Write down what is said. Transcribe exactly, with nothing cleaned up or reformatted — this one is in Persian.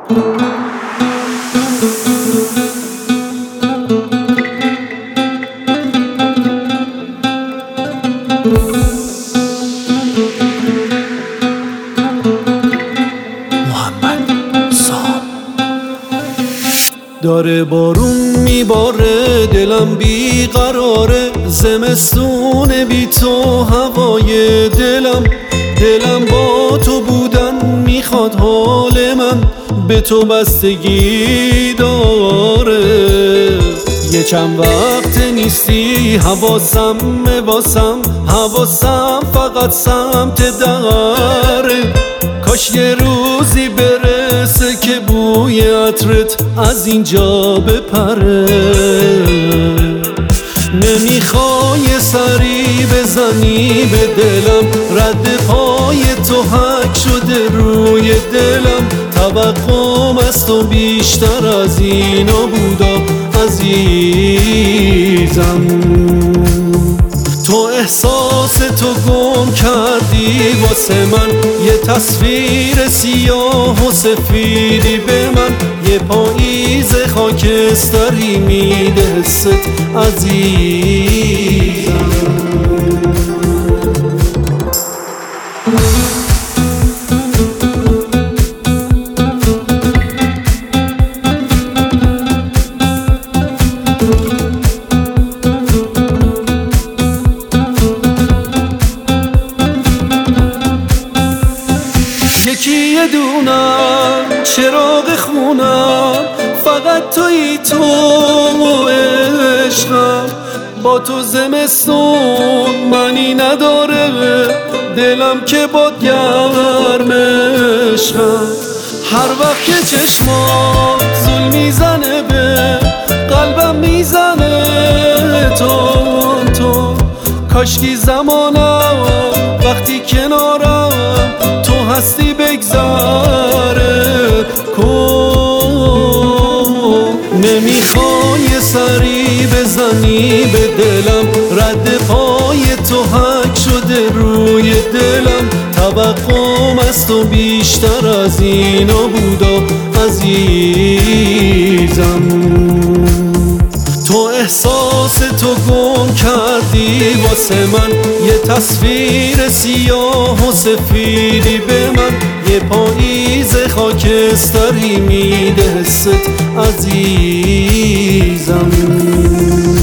داره بارون میباره، دلم بیقراره، زمستون بی تو هوای دلم. دلم با تو بودن میخواد، حال من به تو بستگی داره. یه چند وقت نیستی، حواسم واسم، حواسم فقط سمت دره. کاش یه روزی برسه که بوی عطرت از اینجا بپره. نمیخوای سری بزنی به دلم، رد پای تو حک شده روی دلم. توقعم از تو بیشتر از اینا بودا عزیزم. تو احساس تو گم کردی واسه من، یه تصویر سیاه و سفیدی به من. یه پاییز خاکستری میده حست عزیزم. یکی یه دونم چراغ خونم، فقط تویی تو عشقم. با تو زمستون منی نداره، دلم که باد گرم عشقم. هر وقت که چشمات زل میزنه به قلبم میزنه تون تون. کاشکی زمانم وقتی کنارم تو هستی بگذره کن. نمیخوای سری بزنی به دلم، رد پای تو حک شده روی دلم. توقعم از تو بیشتر از اینا بودا عزیزم. تو احساس تو گم کردی واسه من، یه تصویر سیاه و سفیدی به من. یه پاییز خاکستری میده حست عزیزم.